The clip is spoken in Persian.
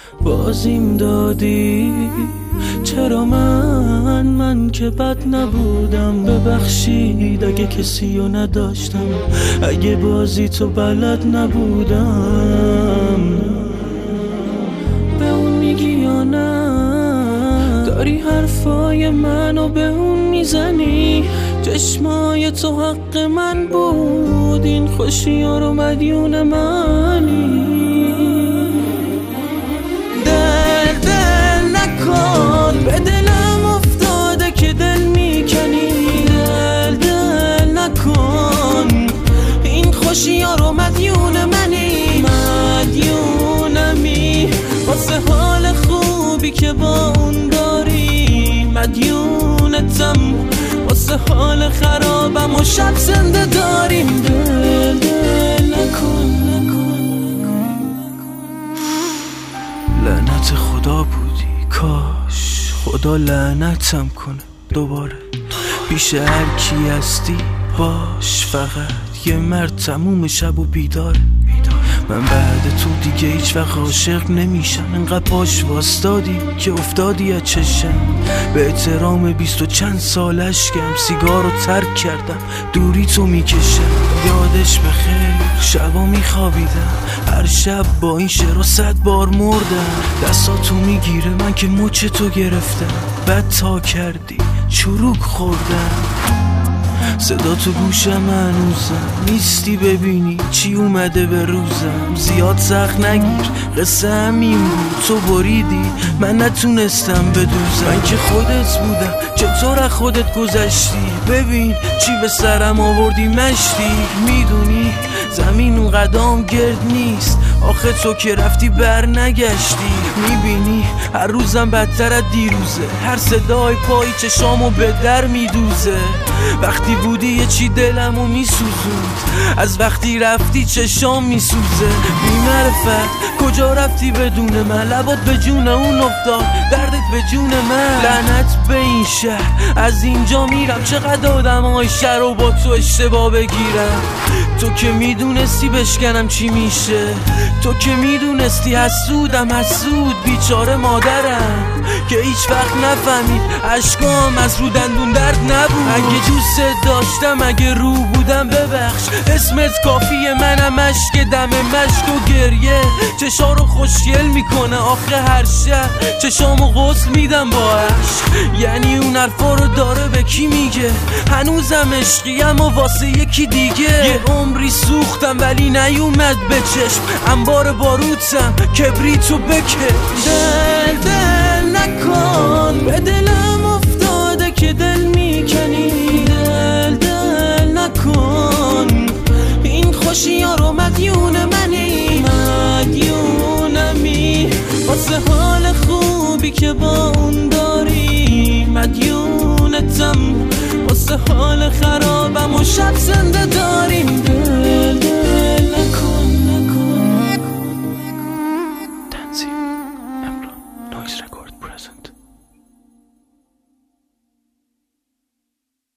بازیم دادی. چرا من که بد نبودم، ببخشید اگه کسی رو نداشتم، اگه بازی تو بلد نبودم. به اون میگی یا نه؟ داری حرفای منو به اون میزنی؟ چشمای تو حق من بود، این خوشی ها رو مدیون منی. دل نکن، به دلم افتاده که دل میکنی. دل نکن، این خوشی ها رو مدیون منی. مدیونمی واسه حال خوبی که با اون داری. مدیونتم واسه حال خرابم و شب زنده داریم. دل نکن. لعنت خدا بودی، کاش خدا لعنتم کنه دوباره. پیش هر کی هستی باش، فقط یه مرد تموم شب و بیداره. من بعد تو دیگه هیچ وقت عاشق نمیشم. انقدر پاش واسدادی که افتادی از چشم. به احترام 20 و چند سال اشکم، سیگارو ترک کردم، دوری تو میکشم. یادش بخیر شبا میخوابیدم، هر شب با این شعر 100 بار مردم. دستاتو میگیره من که مچ تو گرفتم، بد تا کردی چروک خوردم. صدا تو گوشم هنوزم، نیستی ببینی چی اومده به روزم. زیاد سخت نگیر، قصه همین بود، تو بریدی من نتونستم بدوزم. من که خودت بودم، چطور از خودت گذشتی؟ ببین چی به سرم آوردی مشتی. میدونی زمین اون قدام گرد نیست، آخه تو که رفتی بر نگشتی. میبینی هر روزم بدتر از دیروزه، هر صدای پایی چشامو به در میدوزه. وقتی بودی یه چی دلمو میسوزوند، از وقتی رفتی چشام میسوزه. بی معرفت کجا رفتی بدون من؟ لبات به جون اون افتاد، دردت به جون من. لعنت به این شهر، از اینجا میرم. چقدر آدم های شهر رو با تو اشتباه بگیرم. تو که میدونستی بشکنم چی میشه، تو که میدونستی حسودم حسود. بیچاره مادرم که هیچ وقت نفهمید اشکام از رو دندون درد نبود. اگه دوست داشتم، اگه رو بودم ببخش، اسمت کافیه. منم اشک دم مشک و گریه چشا رو خوشگل میکنه. آخه هر شب چشامو غسل میدم با عشق. یعنی اون حرفا رو داره به کی میگه؟ هنوزم عشقیم و واسه یکی دیگه. یه عمری سوختم ولی نیومد به چشم. انبار باروتم کبریتو بکش. دل نکن، به دلم افتاده که دل میکنی. دل نکن، این خوشی ها رو مدیون منی. مدیونمی واسه حال خوبی که با اون داری. مدیونتم واسه حال خرابم و شب زنده داریم. دل نکن.